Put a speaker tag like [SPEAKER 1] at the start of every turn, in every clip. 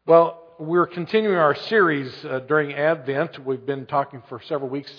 [SPEAKER 1] Well, we're continuing our series during Advent. We've been talking for several weeks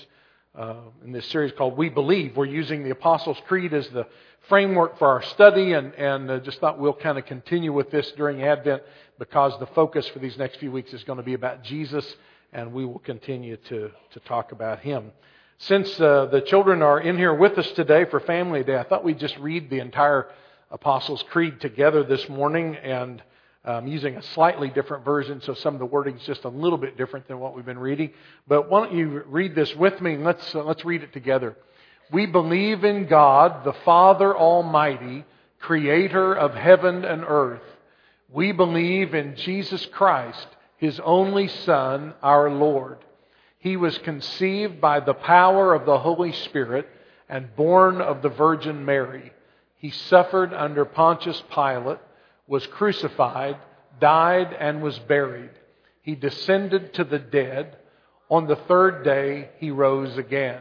[SPEAKER 1] in this series called We Believe. We're using the Apostles' Creed as the framework for our study, and just thought we'll kind of continue with this during Advent because the focus for these next few weeks is going to be about Jesus, and we will continue to talk about Him. Since the children are in here with us today for Family Day, I thought we'd just read the entire Apostles' Creed together this morning, and using a slightly different version, so some of the wording is just a little bit different than what we've been reading. But why don't you read this with me, and let's read it together. We believe in God, the Father Almighty, Creator of heaven and earth. We believe in Jesus Christ, His only Son, our Lord. He was conceived by the power of the Holy Spirit and born of the Virgin Mary. He suffered under Pontius Pilate, was crucified, died, and was buried. He descended to the dead. On the third day, He rose again.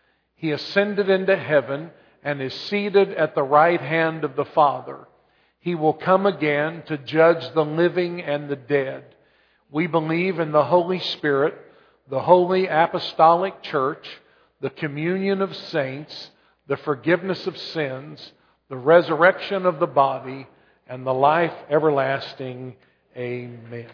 [SPEAKER 1] He ascended into heaven and is seated at the right hand of the Father. He will come again to judge the living and the dead. We believe in the Holy Spirit, the Holy Apostolic Church, the communion of saints, the forgiveness of sins, the resurrection of the body, and the life everlasting. Amen.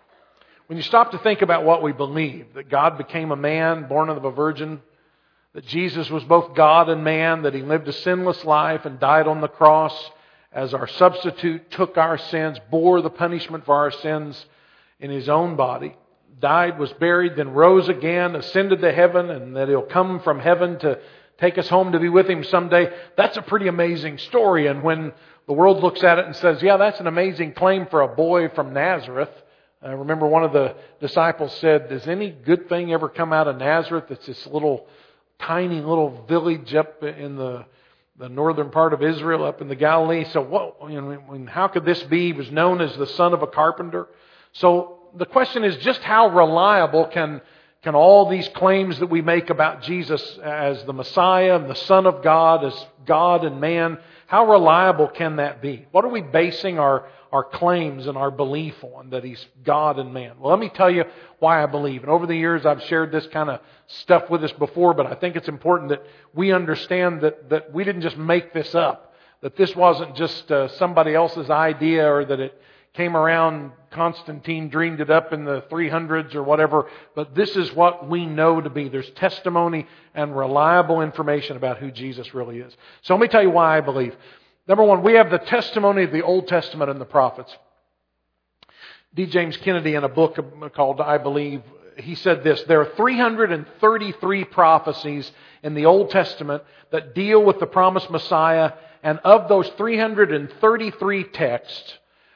[SPEAKER 1] When you stop to think about what we believe, that God became a man born of a virgin, that Jesus was both God and man, that He lived a sinless life and died on the cross as our substitute, took our sins, bore the punishment for our sins in His own body, died, was buried, then rose again, ascended to heaven, and that He'll come from heaven to take us home to be with Him someday. That's a pretty amazing story. And when the world looks at it and says, yeah, that's an amazing claim for a boy from Nazareth. I remember one of the disciples said, does any good thing ever come out of Nazareth? It's this tiny little village up in the northern part of Israel, up in the Galilee. So how could this be? He was known as the son of a carpenter. So the question is, just how reliable can all these claims that we make about Jesus as the Messiah and the Son of God, as God and man, how reliable can that be? What are we basing our claims and our belief on, that He's God and man? Well, let me tell you why I believe. And over the years, I've shared this kind of stuff with us before, but I think it's important that we understand that we didn't just make this up, that this wasn't just somebody else's idea, or that it came around, Constantine dreamed it up in the 300s or whatever, but this is what we know to be. There's testimony and reliable information about who Jesus really is. So let me tell you why I believe. Number one, we have the testimony of the Old Testament and the prophets. D. James Kennedy, in a book called I Believe, he said this: there are 333 prophecies in the Old Testament that deal with the promised Messiah, and of those 333 texts,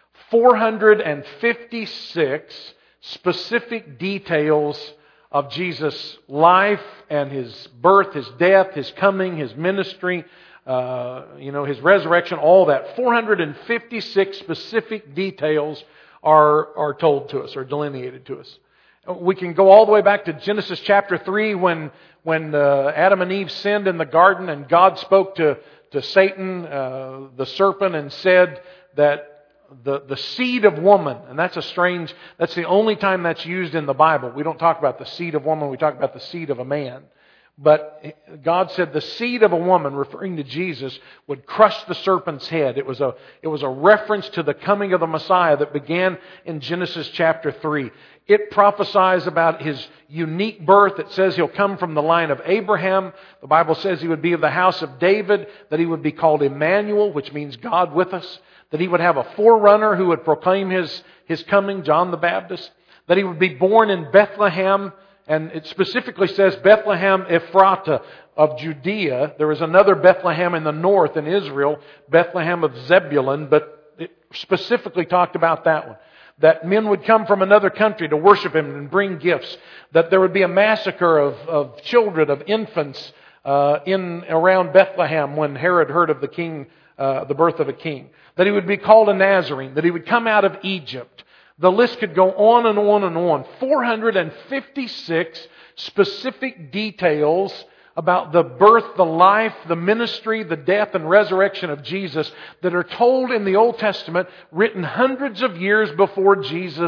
[SPEAKER 1] 456 specific details of Jesus' life and His birth, His death, His coming, His ministry, His resurrection, all that. 456 specific details are told to us, or delineated to us. We can go all the way back to Genesis chapter 3 when Adam and Eve sinned in the garden, and God spoke to Satan, the serpent, and said that the seed of woman, and that's the only time that's used in the Bible. We don't talk about the seed of woman, we talk about the seed of a man. But God said the seed of a woman, referring to Jesus, would crush the serpent's head. It was a reference to the coming of the Messiah that began in Genesis chapter 3. It prophesies about His unique birth. It says He'll come from the line of Abraham. The Bible says He would be of the house of David, that He would be called Emmanuel, which means God with us, that He would have a forerunner who would proclaim His coming, John the Baptist, that He would be born in Bethlehem. And it specifically says Bethlehem Ephratah of Judea. There is another Bethlehem in the north in Israel, Bethlehem of Zebulun, but it specifically talked about that one. That men would come from another country to worship Him and bring gifts. That there would be a massacre of children, of infants around Bethlehem when Herod heard of the king, the birth of a king. That He would be called a Nazarene. That He would come out of Egypt. The list could go on and on and on. 456 specific details about the birth, the life, the ministry, the death and resurrection of Jesus that are told in the Old Testament, written hundreds of years before Jesus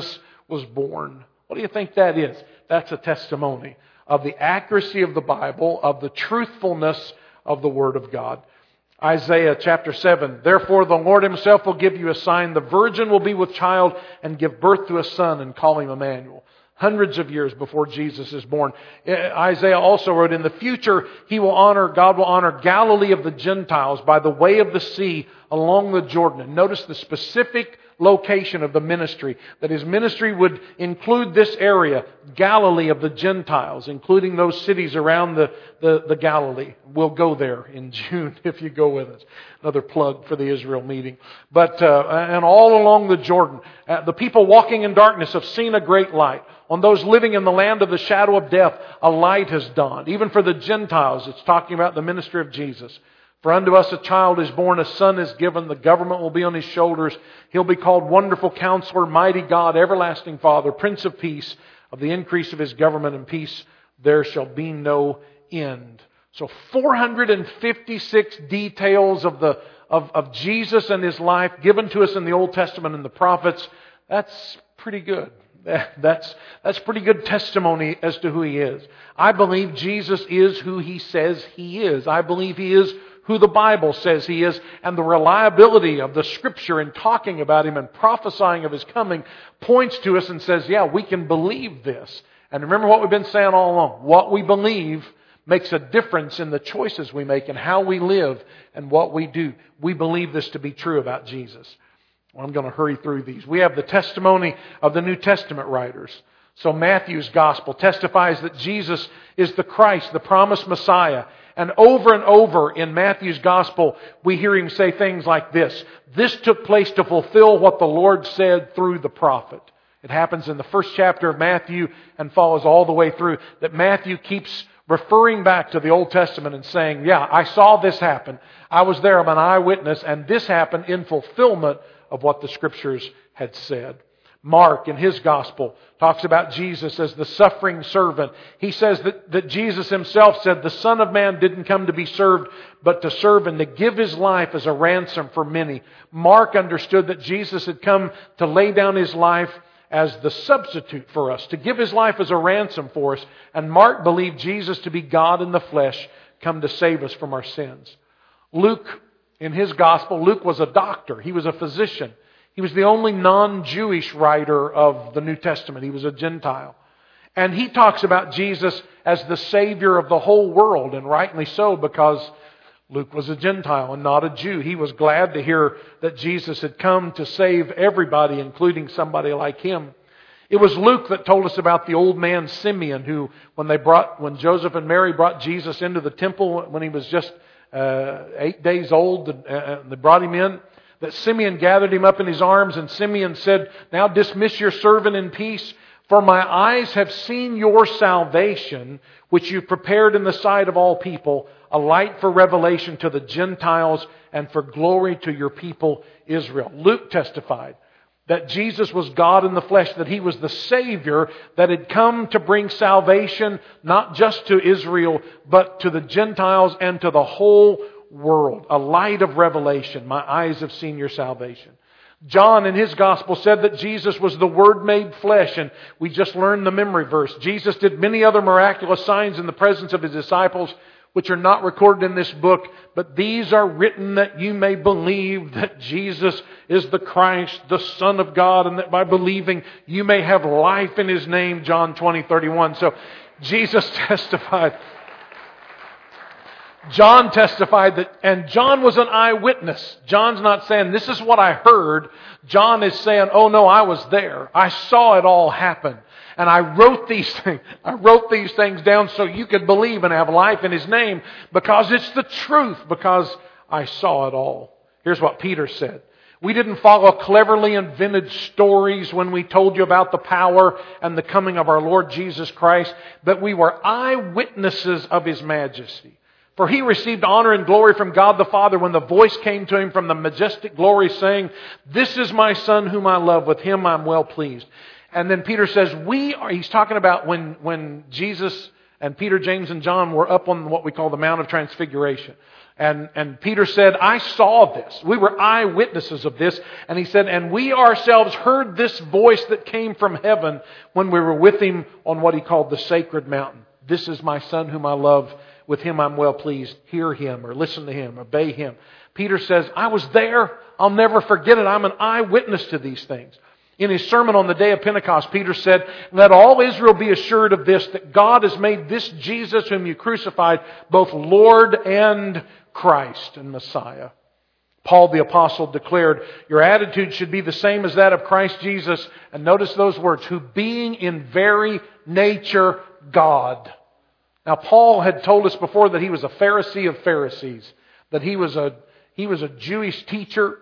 [SPEAKER 1] was born. What do you think that is? That's a testimony of the accuracy of the Bible, of the truthfulness of the Word of God. Isaiah chapter 7, therefore the Lord Himself will give you a sign. The virgin will be with child and give birth to a son and call him Emmanuel. Hundreds of years before Jesus is born. Isaiah also wrote, in the future God will honor Galilee of the Gentiles by the way of the sea along the Jordan. And notice the specific location of the ministry, that His ministry would include this area, Galilee of the Gentiles, including those cities around the Galilee. We'll go there in June if you go with us. Another plug for the Israel meeting. But and all along the Jordan, the people walking in darkness have seen a great light. On those living in the land of the shadow of death, a light has dawned. Even for the Gentiles, it's talking about the ministry of Jesus. For unto us a child is born, a son is given, the government will be on His shoulders. He'll be called Wonderful Counselor, Mighty God, Everlasting Father, Prince of Peace. Of the increase of His government and peace there shall be no end. So 456 details of Jesus and His life given to us in the Old Testament and the prophets. That's pretty good. That's pretty good testimony as to who He is. I believe Jesus is who He says He is. I believe He is who the Bible says He is, and the reliability of the Scripture in talking about Him and prophesying of His coming points to us and says, yeah, we can believe this. And remember what we've been saying all along. What we believe makes a difference in the choices we make and how we live and what we do. We believe this to be true about Jesus. Well, I'm going to hurry through these. We have the testimony of the New Testament writers. So Matthew's Gospel testifies that Jesus is the Christ, the promised Messiah. And over in Matthew's Gospel, we hear him say things like this. This took place to fulfill what the Lord said through the prophet. It happens in the first chapter of Matthew and follows all the way through. That Matthew keeps referring back to the Old Testament and saying, yeah, I saw this happen. I was there, I'm an eyewitness, and this happened in fulfillment of what the Scriptures had said. Mark, in his Gospel, talks about Jesus as the suffering servant. He says that Jesus Himself said, the Son of Man didn't come to be served, but to serve and to give His life as a ransom for many. Mark understood that Jesus had come to lay down His life as the substitute for us, to give His life as a ransom for us. And Mark believed Jesus to be God in the flesh, come to save us from our sins. Luke, in his Gospel, Luke was a doctor. He was a physician. He was the only non-Jewish writer of the New Testament. He was a Gentile. And he talks about Jesus as the Savior of the whole world, and rightly so, because Luke was a Gentile and not a Jew. He was glad to hear that Jesus had come to save everybody, including somebody like him. It was Luke that told us about the old man Simeon, who, when Joseph and Mary brought Jesus into the temple when he was just 8 days old, they brought him in, that Simeon gathered him up in his arms, and Simeon said, now dismiss your servant in peace, for my eyes have seen your salvation, which you prepared in the sight of all people, a light for revelation to the Gentiles and for glory to your people Israel. Luke testified that Jesus was God in the flesh, that He was the Savior that had come to bring salvation not just to Israel, but to the Gentiles and to the whole world. A light of revelation. My eyes have seen your salvation. John in his Gospel said that Jesus was the Word made flesh, and we just learned the memory verse. Jesus did many other miraculous signs in the presence of His disciples, which are not recorded in this book, but these are written that you may believe that Jesus is the Christ, the Son of God, and that by believing you may have life in His name, John 20:31. So Jesus testified. John testified that, and John was an eyewitness. John's not saying, this is what I heard. John is saying, oh no, I was there. I saw it all happen. And I wrote these things. I wrote these things down so you could believe and have life in His name, because it's the truth, because I saw it all. Here's what Peter said. We didn't follow cleverly invented stories when we told you about the power and the coming of our Lord Jesus Christ, but we were eyewitnesses of His majesty. For He received honor and glory from God the Father when the voice came to Him from the majestic glory saying, this is my Son whom I love, with Him I'm well pleased. And then Peter says, he's talking about when Jesus and Peter, James, and John were up on what we call the Mount of Transfiguration. And Peter said, I saw this. We were eyewitnesses of this. And he said, and we ourselves heard this voice that came from heaven when we were with him on what he called the sacred mountain. This is my Son whom I love. With him I'm well pleased. Hear him or listen to him, obey him. Peter says, I was there. I'll never forget it. I'm an eyewitness to these things. In his sermon on the day of Pentecost, Peter said, let all Israel be assured of this, that God has made this Jesus whom you crucified both Lord and Christ and Messiah. Paul the Apostle declared, your attitude should be the same as that of Christ Jesus. And notice those words, who being in very nature God. Now Paul had told us before that he was a Pharisee of Pharisees, that he was a Jewish teacher.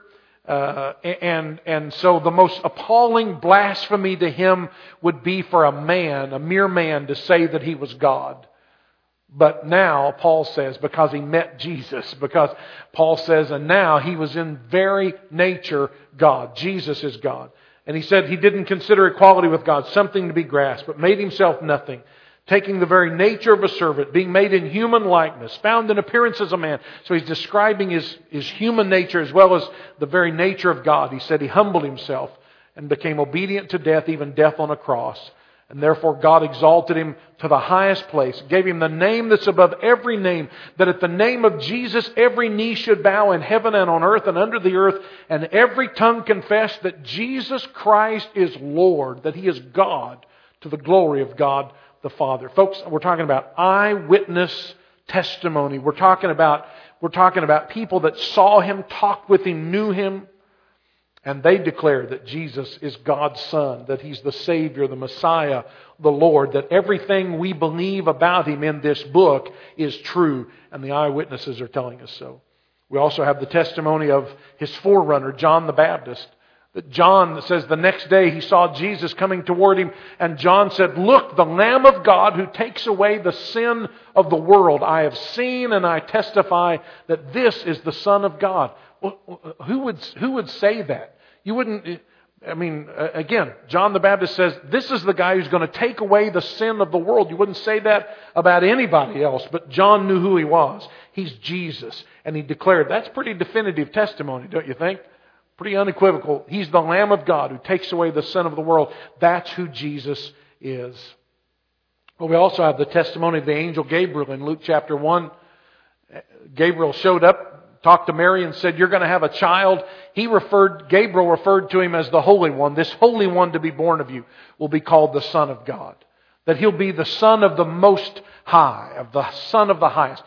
[SPEAKER 1] And so the most appalling blasphemy to him would be for a mere man, to say that he was God. But now, Paul says, because he met Jesus, because Paul says, and now he was in very nature God. Jesus is God. And he said he didn't consider equality with God something to be grasped, but made himself nothing, taking the very nature of a servant, being made in human likeness, found in appearance as a man. So he's describing his human nature as well as the very nature of God. He said he humbled himself and became obedient to death, even death on a cross. And therefore God exalted him to the highest place, gave him the name that's above every name, that at the name of Jesus every knee should bow in heaven and on earth and under the earth, and every tongue confess that Jesus Christ is Lord, that He is God, to the glory of God the Father. Folks, we're talking about eyewitness testimony. We're talking about people that saw Him, talked with Him, knew Him. And they declare that Jesus is God's Son, that He's the Savior, the Messiah, the Lord, that everything we believe about Him in this book is true, and the eyewitnesses are telling us so. We also have the testimony of His forerunner, John the Baptist. That John says the next day he saw Jesus coming toward him, and John said, look, the Lamb of God who takes away the sin of the world. I have seen and I testify that this is the Son of God. Well, who would say that? You wouldn't, again, John the Baptist says, this is the guy who's going to take away the sin of the world. You wouldn't say that about anybody else, but John knew who He was. He's Jesus. And he declared, that's pretty definitive testimony, don't you think? Pretty unequivocal. He's the Lamb of God who takes away the sin of the world. That's who Jesus is. But we also have the testimony of the angel Gabriel in Luke chapter 1. Gabriel showed up, talked to Mary and said, you're going to have a child. Gabriel referred to him as the Holy One. This Holy One to be born of you will be called the Son of God. That He'll be the Son of the Most High, of the Son of the Highest.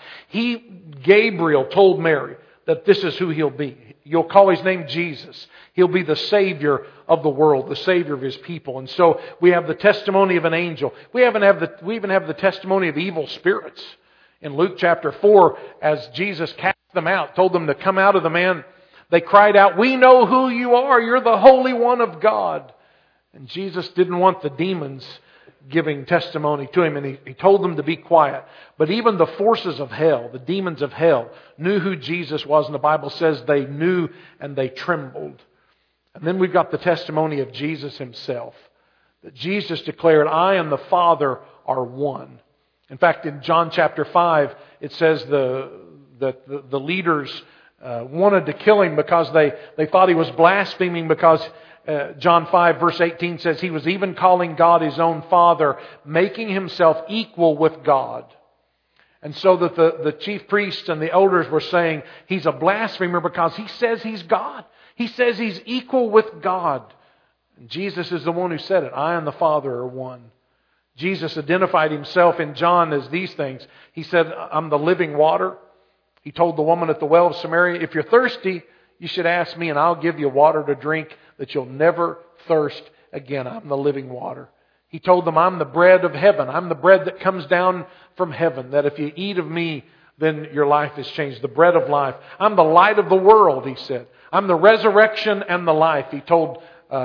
[SPEAKER 1] Gabriel told Mary that this is who He'll be. You'll call His name Jesus. He'll be the Savior of the world, the Savior of His people. And so we have the testimony of an angel. We even have the testimony of evil spirits. In Luke chapter 4, as Jesus cast them out, told them to come out of the man, they cried out, we know who you are. You're the Holy One of God. And Jesus didn't want the demons giving testimony to Him, and he told them to be quiet. But even the forces of hell, the demons of hell, knew who Jesus was, and the Bible says they knew and they trembled. And then we've got the testimony of Jesus Himself, that Jesus declared, I and the Father are one. In fact, in John chapter 5, it says that the leaders wanted to kill Him because they thought He was blaspheming, because John 5 verse 18 says He was even calling God His own Father, making Himself equal with God. And so that the chief priests and the elders were saying He's a blasphemer because He says He's God. He says He's equal with God. And Jesus is the one who said it. I and the Father are one. Jesus identified Himself in John as these things. He said, I'm the living water. He told the woman at the well of Samaria, if you're thirsty, you should ask me and I'll give you water to drink that you'll never thirst again. I'm the living water. He told them, I'm the bread of heaven. I'm the bread that comes down from heaven, that if you eat of me, then your life is changed. The bread of life. I'm the light of the world, He said. I'm the resurrection and the life. He told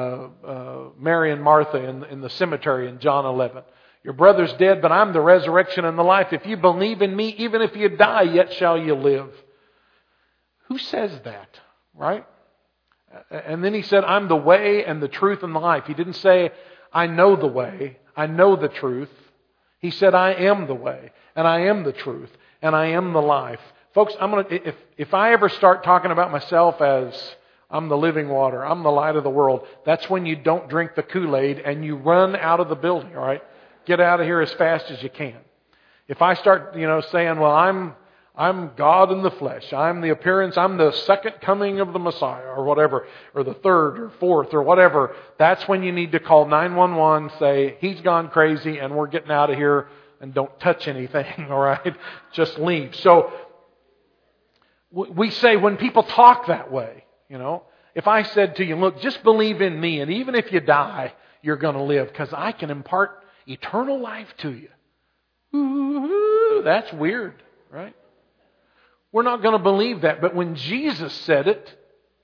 [SPEAKER 1] Mary and Martha in the cemetery in John 11. Your brother's dead, but I'm the resurrection and the life. If you believe in me, even if you die, yet shall you live. Who says that? Right? And then He said, I'm the way and the truth and the life. He didn't say, I know the way, I know the truth. He said, I am the way, and I am the truth, and I am the life. Folks, if I ever start talking about myself as I'm the living water, I'm the light of the world, that's when you don't drink the Kool-Aid and you run out of the building, all right? Get out of here as fast as you can. If I start, saying, well, I'm God in the flesh, I'm the second coming of the Messiah or whatever, or the third or fourth or whatever, that's when you need to call 911, say, he's gone crazy and we're getting out of here, and don't touch anything, all right? Just leave. So, we say when people talk that way, if I said to you, look, just believe in me, and even if you die, you're going to live, because I can impart eternal life to you. Ooh, that's weird, right? We're not going to believe that. But when Jesus said it,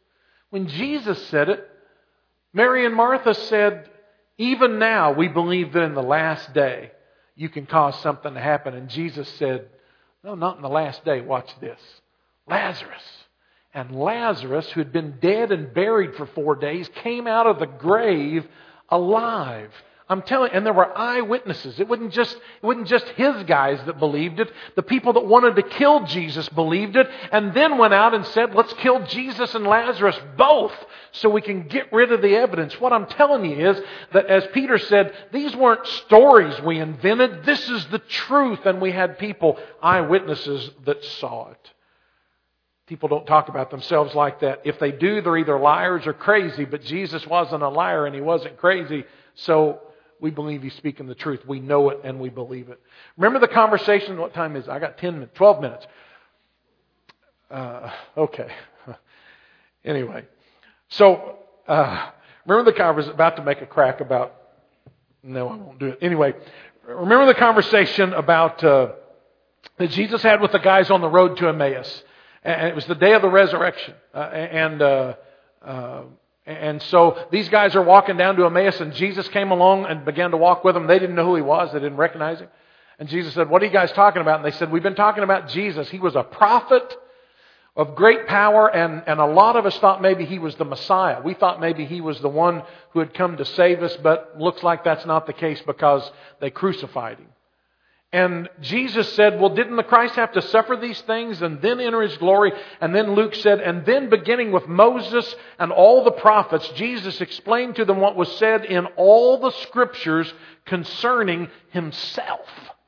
[SPEAKER 1] Mary and Martha said, even now we believe that in the last day you can cause something to happen. And Jesus said, no, not in the last day. Watch this. Lazarus. And Lazarus, who had been dead and buried for 4 days, came out of the grave alive. I'm telling you, and there were eyewitnesses. It wasn't just his guys that believed it. The people that wanted to kill Jesus believed it, and then went out and said, let's kill Jesus and Lazarus both so we can get rid of the evidence. What I'm telling you is that, as Peter said, these weren't stories we invented. This is the truth, and we had people, eyewitnesses, that saw it. People don't talk about themselves like that. If they do, they're either liars or crazy, but Jesus wasn't a liar and He wasn't crazy, so we believe He's speaking the truth. We know it and we believe it. Remember the conversation? What time is it? I got 12 minutes. Okay. Anyway. So, remember the conversation, about to make a crack about, no, I won't do it. Anyway, remember the conversation about, that Jesus had with the guys on the road to Emmaus. And it was the day of the resurrection. And so these guys are walking down to Emmaus, and Jesus came along and began to walk with them. They didn't know who He was. They didn't recognize Him. And Jesus said, what are you guys talking about? And they said, we've been talking about Jesus. He was a prophet of great power, and a lot of us thought maybe He was the Messiah. We thought maybe He was the one who had come to save us, but looks like that's not the case because they crucified Him. And Jesus said, well, didn't the Christ have to suffer these things and then enter His glory? And then Luke said, and then beginning with Moses and all the prophets, Jesus explained to them what was said in all the Scriptures concerning Himself.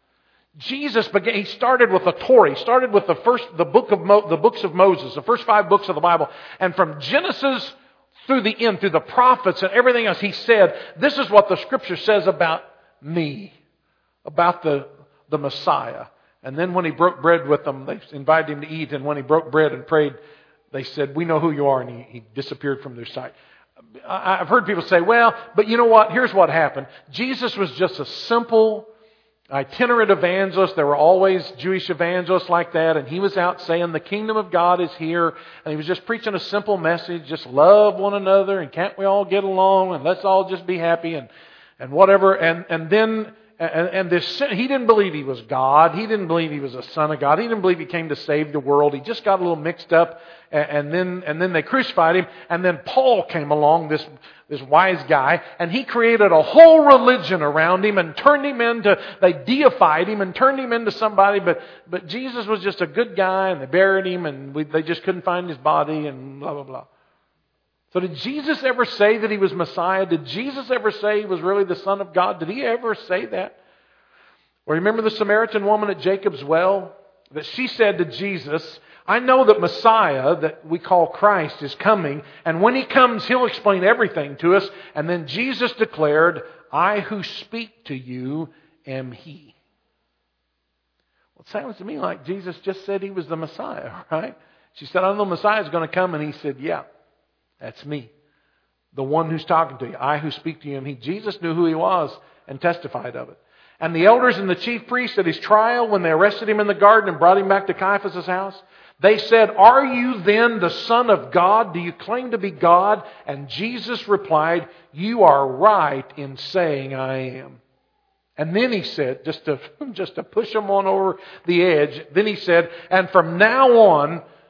[SPEAKER 1] Jesus began. He started with the Torah. He started with the books of Moses, the first 5 books of the Bible, and from Genesis through the end, through the prophets and everything else, He said, this is what the Scripture says about me, about the Messiah. And then when He broke bread with them, they invited Him to eat. And when He broke bread and prayed, they said, we know who you are. And He disappeared from their sight. I've heard people say, well, but you know what? Here's what happened. Jesus was just a simple itinerant evangelist. There were always Jewish evangelists like that. And He was out saying the kingdom of God is here. And He was just preaching a simple message. Just love one another. And can't we all get along? And let's all just be happy and whatever. And then... And he didn't believe He was God. He didn't believe He was a Son of God. He didn't believe He came to save the world. He just got a little mixed up. And then they crucified Him. And then Paul came along, this wise guy, and he created a whole religion around Him and they deified Him and turned Him into somebody. But Jesus was just a good guy, and they buried Him, and they just couldn't find His body, and blah, blah, blah. So did Jesus ever say that He was Messiah? Did Jesus ever say He was really the Son of God? Did He ever say that? Or remember the Samaritan woman at Jacob's well? That she said to Jesus, I know that Messiah, that we call Christ, is coming. And when He comes, He'll explain everything to us. And then Jesus declared, I who speak to you am He. Well, it sounds to me like Jesus just said He was the Messiah, right? She said, I know the Messiah is going to come. And He said, yeah. That's me. The one who's talking to you. I who speak to you. And Jesus knew who He was and testified of it. And the elders and the chief priests at His trial, when they arrested Him in the garden and brought Him back to Caiaphas' house, they said, are you then the Son of God? Do you claim to be God? And Jesus replied, you are right in saying I am. And then He said, just to push them on over the edge, then He said, and from now on,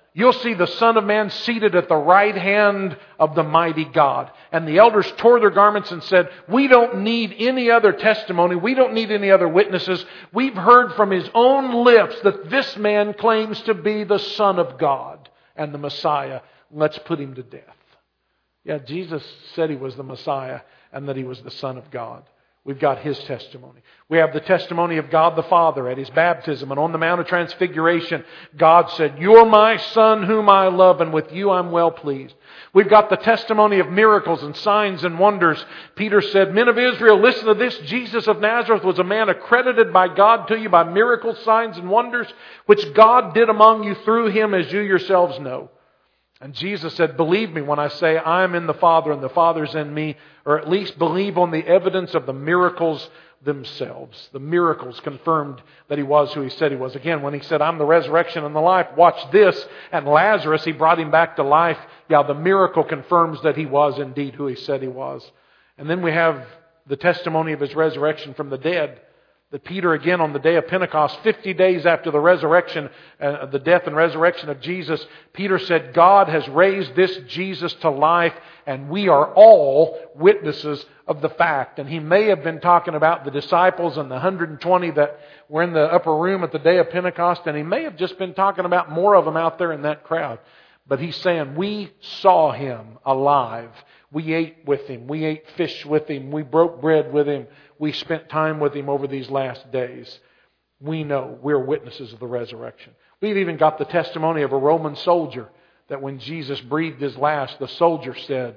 [SPEAKER 1] You'll see the Son of Man seated at the right hand of the mighty God. And the elders tore their garments and said, we don't need any other testimony. We don't need any other witnesses. We've heard from His own lips that this man claims to be the Son of God and the Messiah. Let's put Him to death. Yeah, Jesus said He was the Messiah and that He was the Son of God. We've got His testimony. We have the testimony of God the Father at His baptism. And on the Mount of Transfiguration, God said, you're my Son whom I love, and with you I'm well pleased. We've got the testimony of miracles and signs and wonders. Peter said, men of Israel, listen to this. Jesus of Nazareth was a man accredited by God to you by miracles, signs, and wonders, which God did among you through Him, as you yourselves know. And Jesus said, believe me when I say I am in the Father and the Father's in me, or at least believe on the evidence of the miracles themselves. The miracles confirmed that He was who He said He was. Again, when He said, I'm the resurrection and the life, watch this. And Lazarus, He brought him back to life. Yeah, the miracle confirms that He was indeed who He said He was. And then we have the testimony of His resurrection from the dead. That Peter, again, on the day of Pentecost, 50 days after the resurrection, the death and resurrection of Jesus, Peter said, God has raised this Jesus to life, and we are all witnesses of the fact. And he may have been talking about the disciples and the 120 that were in the upper room at the day of Pentecost, and he may have just been talking about more of them out there in that crowd. But he's saying, we saw Him alive. We ate with Him. We ate fish with Him. We broke bread with Him. We spent time with Him over these last days. We know we're witnesses of the resurrection. We've even got the testimony of a Roman soldier that when Jesus breathed His last, the soldier said,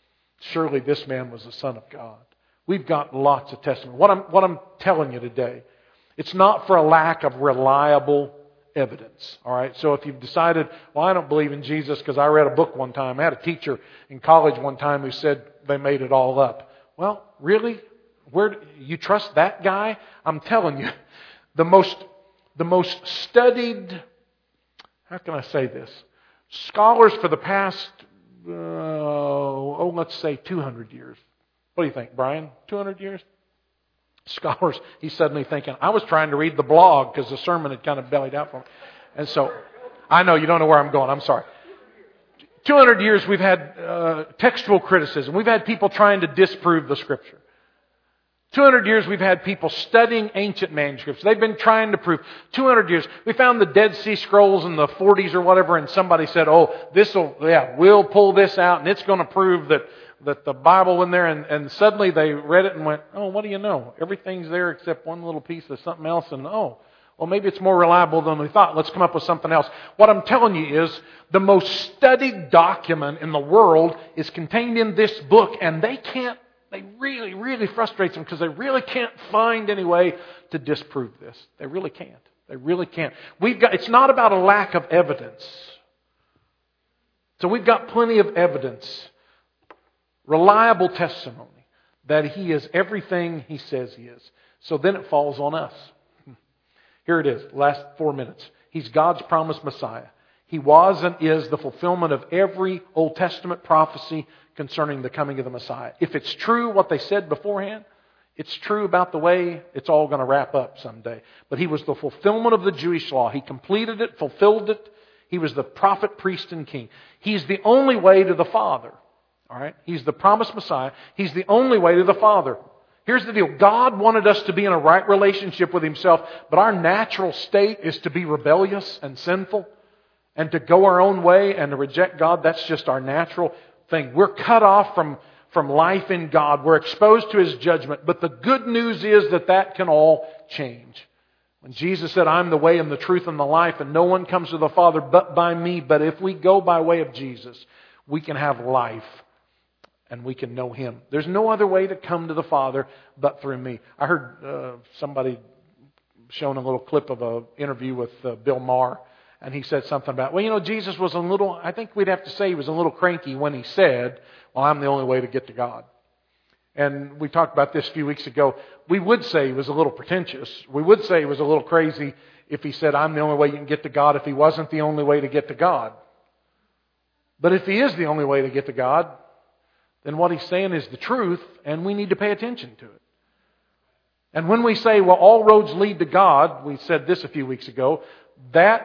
[SPEAKER 1] surely this man was the Son of God. We've got lots of testimony. What I'm telling you today, it's not for a lack of reliable evidence. All right. So if you've decided, well, I don't believe in Jesus because I read a book one time. I had a teacher in college one time who said they made it all up. Well, really? Where you trust that guy? I'm telling you, the most studied, how can I say this? Scholars for the past, let's say 200 years. What do you think, Brian? 200 years? Scholars, he's suddenly thinking, I was trying to read the blog because the sermon had kind of bellied out for me. And so, I know you don't know where I'm going. I'm sorry. 200 years we've had textual criticism. We've had people trying to disprove the Scripture. 200 years we've had people studying ancient manuscripts. They've been trying to prove. 200 years. We found the Dead Sea Scrolls in the 40s or whatever, and somebody said, we'll pull this out, and it's going to prove that the Bible went there, and suddenly they read it and went, oh, what do you know? Everything's there except one little piece of something else, and maybe it's more reliable than we thought. Let's come up with something else. What I'm telling you is the most studied document in the world is contained in this book, and they really, really frustrates them because they really can't find any way to disprove this. They really can't. They really can't. It's not about a lack of evidence. So we've got plenty of evidence. Reliable testimony that He is everything He says He is. So then it falls on us. Here it is, last 4 minutes. He's God's promised Messiah. He was and is the fulfillment of every Old Testament prophecy concerning the coming of the Messiah. If it's true what they said beforehand, it's true about the way it's all going to wrap up someday. But He was the fulfillment of the Jewish law. He completed it, fulfilled it. He was the prophet, priest, and king. He's the only way to the Father. All right? He's the promised Messiah. He's the only way to the Father. Here's the deal. God wanted us to be in a right relationship with Himself, but our natural state is to be rebellious and sinful and to go our own way and to reject God. That's just our natural thing. We're cut off from life in God. We're exposed to His judgment. But the good news is that can all change. When Jesus said, I'm the way and the truth and the life, and no one comes to the Father but by me. But if we go by way of Jesus, we can have life. And we can know Him. There's no other way to come to the Father but through me. I heard somebody showing a little clip of an interview with Bill Maher. And he said something about, Jesus was I think we'd have to say He was a little cranky when He said, well, I'm the only way to get to God. And we talked about this a few weeks ago. We would say He was a little pretentious. We would say He was a little crazy if He said, I'm the only way you can get to God, if He wasn't the only way to get to God. But if He is the only way to get to God, then what He's saying is the truth, and we need to pay attention to it. And when we say, well, all roads lead to God, we said this a few weeks ago, that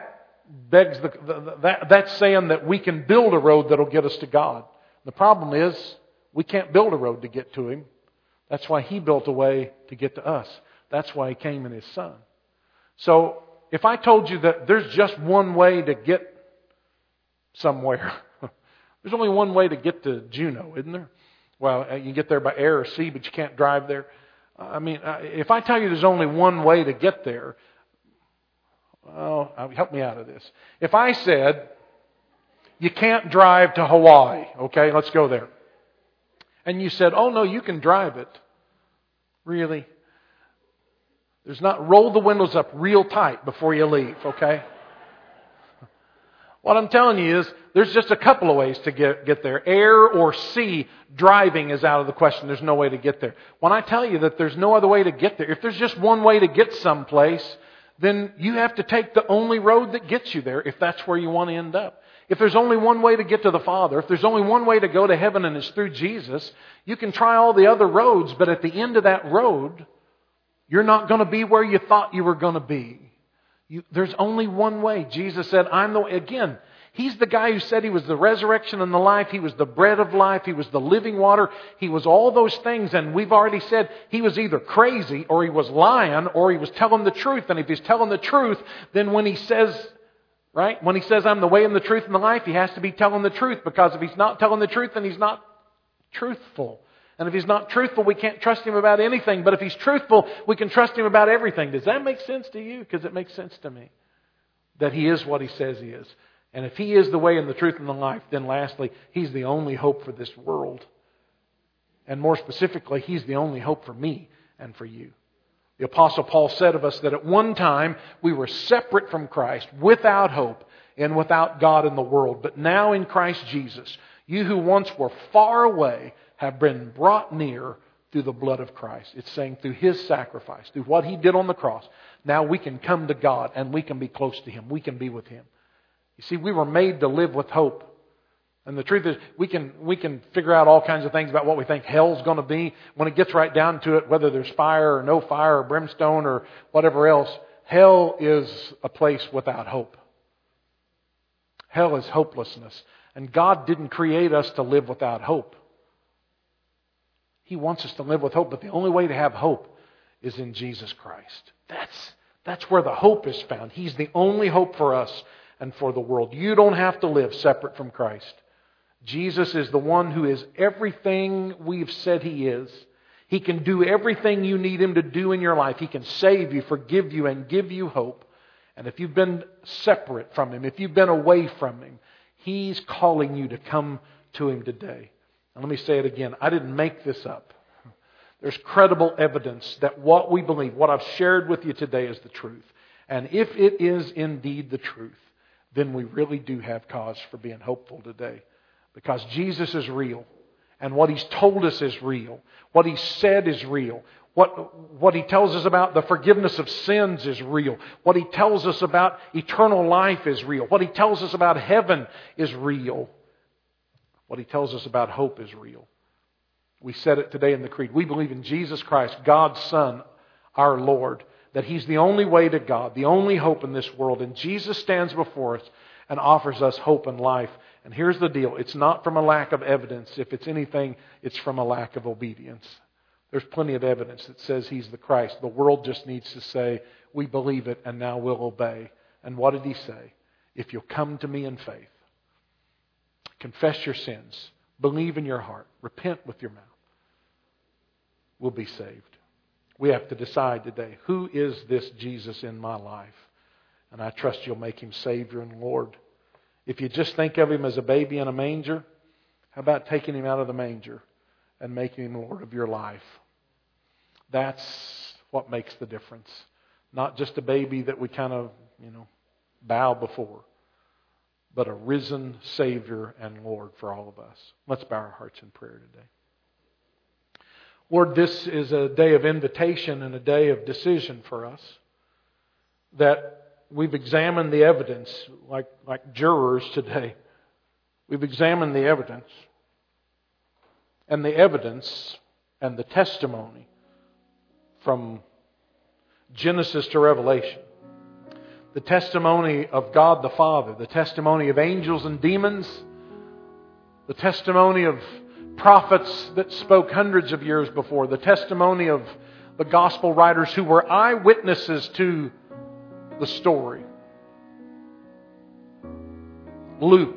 [SPEAKER 1] begs that's saying that we can build a road that'll get us to God. The problem is we can't build a road to get to Him. That's why He built a way to get to us. That's why He came in His Son. So if I told you that there's just one way to get somewhere, there's only one way to get to Juneau, isn't there? Well, you can get there by air or sea, but you can't drive there. I mean, if I tell you there's only one way to get there, well, help me out of this. If I said, you can't drive to Hawaii, okay, let's go there. And you said, oh no, you can drive it. Really? There's not, roll the windows up real tight before you leave, okay? What I'm telling you is, there's just a couple of ways to get there. Air or sea, driving is out of the question. There's no way to get there. When I tell you that there's no other way to get there, if there's just one way to get someplace, then you have to take the only road that gets you there if that's where you want to end up. If there's only one way to get to the Father, if there's only one way to go to heaven and it's through Jesus, you can try all the other roads, but at the end of that road, you're not going to be where you thought you were going to be. There's only one way. Jesus said, I'm the way. Again, He's the guy who said He was the resurrection and the life. He was the bread of life. He was the living water. He was all those things. And we've already said He was either crazy or He was lying or He was telling the truth. And if He's telling the truth, then when He says, right, when He says I'm the way and the truth and the life, He has to be telling the truth. Because if He's not telling the truth, then He's not truthful. And if He's not truthful, we can't trust Him about anything. But if He's truthful, we can trust Him about everything. Does that make sense to you? Because it makes sense to me. That He is what He says He is. And if He is the way and the truth and the life, then lastly, He's the only hope for this world. And more specifically, He's the only hope for me and for you. The Apostle Paul said of us that at one time we were separate from Christ, without hope and without God in the world. But now in Christ Jesus, you who once were far away have been brought near through the blood of Christ. It's saying through His sacrifice, through what He did on the cross. Now we can come to God and we can be close to Him. We can be with Him. You see, we were made to live with hope. And the truth is, we can figure out all kinds of things about what we think hell's going to be. When it gets right down to it, whether there's fire or no fire or brimstone or whatever else, hell is a place without hope. Hell is hopelessness. And God didn't create us to live without hope. He wants us to live with hope, but the only way to have hope is in Jesus Christ. That's where the hope is found. He's the only hope for us and for the world. You don't have to live separate from Christ. Jesus is the one who is everything we've said He is. He can do everything you need Him to do in your life. He can save you, forgive you, and give you hope. And if you've been separate from Him, if you've been away from Him, He's calling you to come to Him today. And let me say it again. I didn't make this up. There's credible evidence that what we believe, what I've shared with you today, is the truth. And if it is indeed the truth, then we really do have cause for being hopeful today. Because Jesus is real. And what He's told us is real. What He said is real. What He tells us about the forgiveness of sins is real. What He tells us about eternal life is real. What He tells us about heaven is real. What He tells us about hope is real. We said it today in the Creed. We believe in Jesus Christ, God's Son, our Lord. That He's the only way to God, the only hope in this world. And Jesus stands before us and offers us hope and life. And here's the deal. It's not from a lack of evidence. If it's anything, it's from a lack of obedience. There's plenty of evidence that says He's the Christ. The world just needs to say, we believe it and now we'll obey. And what did He say? If you'll come to me in faith, confess your sins, believe in your heart, repent with your mouth, we'll be saved. We have to decide today, who is this Jesus in my life? And I trust you'll make Him Savior and Lord. If you just think of Him as a baby in a manger, how about taking Him out of the manger and making Him Lord of your life? That's what makes the difference. Not just a baby that we kind of, bow before, but a risen Savior and Lord for all of us. Let's bow our hearts in prayer today. Lord, this is a day of invitation and a day of decision for us. That we've examined the evidence like jurors today. We've examined the evidence. And the evidence and the testimony from Genesis to Revelation. the testimony of God the Father, the testimony of angels and demons, the testimony of prophets that spoke hundreds of years before, the testimony of the gospel writers who were eyewitnesses to the story. Luke,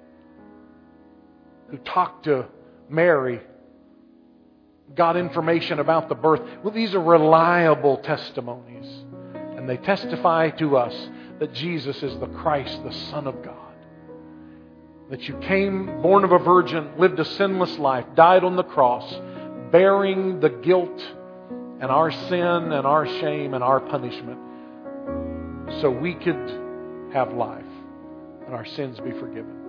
[SPEAKER 1] who talked to Mary, got information about the birth. Well, these are reliable testimonies. And they testify to us that Jesus is the Christ, the Son of God. That you came, born of a virgin, lived a sinless life, died on the cross, bearing the guilt and our sin and our shame and our punishment, so we could have life and our sins be forgiven.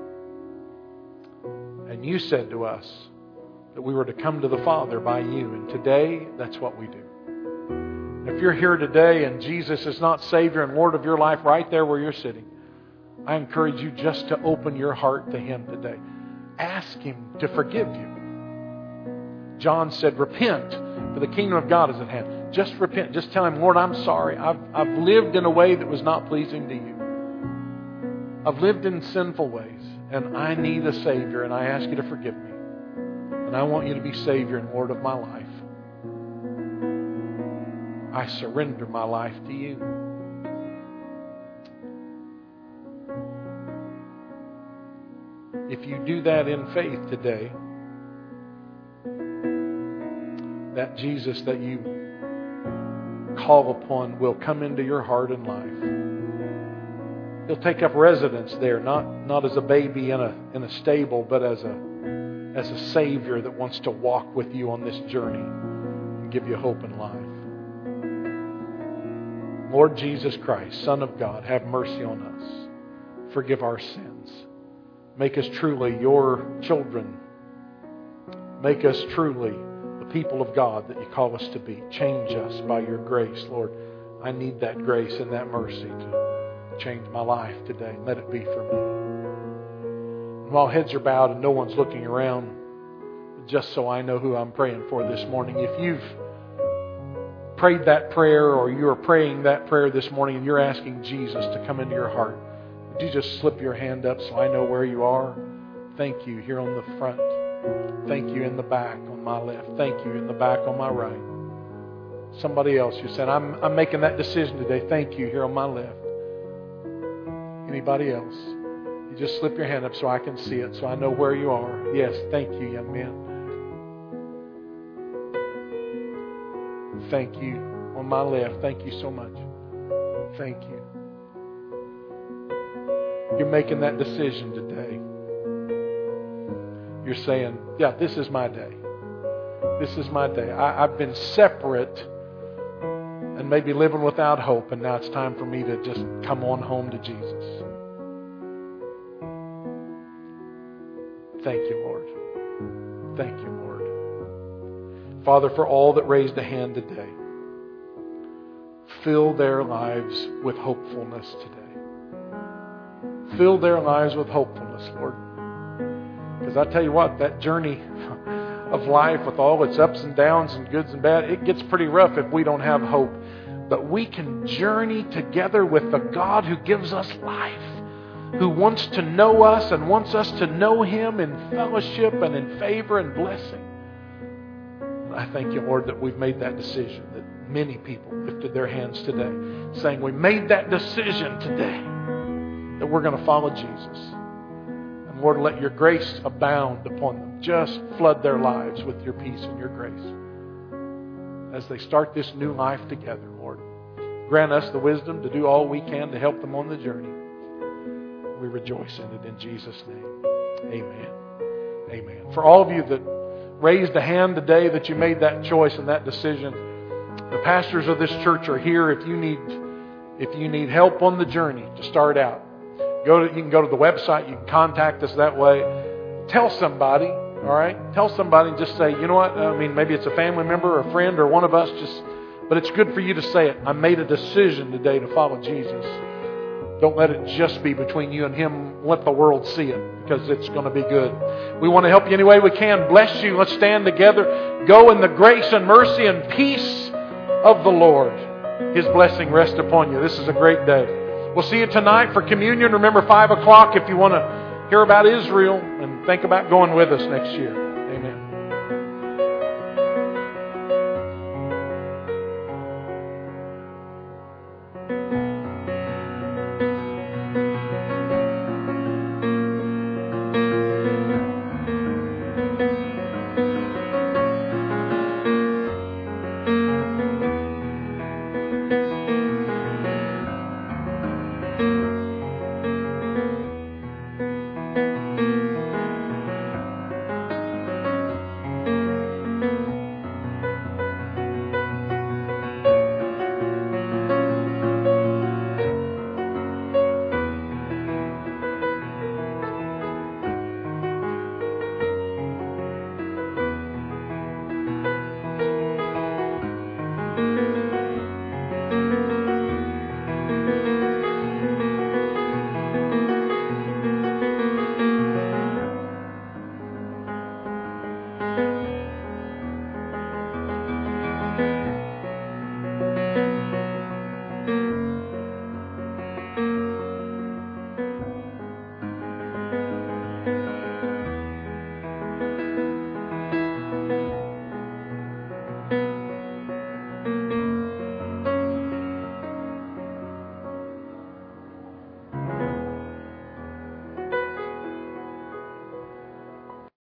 [SPEAKER 1] And you said to us that we were to come to the Father by you. And today, that's what we do. If you're here today and Jesus is not Savior and Lord of your life right there where you're sitting, I encourage you just to open your heart to Him today. Ask Him to forgive you. John said, repent, for the kingdom of God is at hand. Just repent. Just tell Him, Lord, I'm sorry. I've lived in a way that was not pleasing to you. I've lived in sinful ways, and I need a Savior, and I ask you to forgive me. And I want you to be Savior and Lord of my life. I surrender my life to you. If you do that in faith today, that Jesus that you call upon will come into your heart and life. He'll take up residence there, not as a baby in a stable, but as a Savior that wants to walk with you on this journey and give you hope and life. Lord Jesus Christ, Son of God, have mercy on us. Forgive our sins. Make us truly your children. Make us truly the people of God that you call us to be. Change us by your grace, Lord. I need that grace and that mercy to change my life today. Let it be for me. And while heads are bowed and no one's looking around, just so I know who I'm praying for this morning, if you've prayed that prayer or you're praying that prayer this morning and you're asking Jesus to come into your heart, would you just slip your hand up so I know where you are? Thank you here on the front. Thank you in the back on my left. Thank you in the back on my right. Somebody else who said, I'm making that decision today. Thank you here on my left. Anybody else? You just slip your hand up so I can see it, so I know where you are. Yes, thank you, young man. Thank you. On my left, thank you so much. Thank you. You're making that decision today. You're saying, yeah, this is my day. This is my day. I've been separate and maybe living without hope, and now it's time for me to just come on home to Jesus. Thank you, Lord. Thank you, Lord. Father, for all that raised a hand today, fill their lives with hopefulness today. Fill their lives with hopefulness, Lord. Because I tell you what, that journey of life with all its ups and downs and goods and bad, it gets pretty rough if we don't have hope. But we can journey together with the God who gives us life, who wants to know us and wants us to know Him in fellowship and in favor and blessing. I thank you, Lord, that we've made that decision, that many people lifted their hands today saying, we made that decision today that we're going to follow Jesus. And Lord, let your grace abound upon them. Just flood their lives with your peace and your grace as they start this new life together, Lord. Grant us the wisdom to do all we can to help them on the journey. We rejoice in it in Jesus' name. Amen. Amen. For all of you that raised a hand today that you made that choice and that decision, the pastors of this church are here if you need help on the journey to start out. You can go to the website. You can contact us that way. Tell somebody, all right? Tell somebody and just say, you know what? I mean, maybe it's a family member or a friend or one of us. But it's good for you to say it. I made a decision today to follow Jesus. Don't let it just be between you and Him. Let the world see it, because it's going to be good. We want to help you any way we can. Bless you. Let's stand together. Go in the grace and mercy and peace of the Lord. His blessing rest upon you. This is a great day. We'll see you tonight for communion. Remember, 5 o'clock if you want to hear about Israel and think about going with us next year.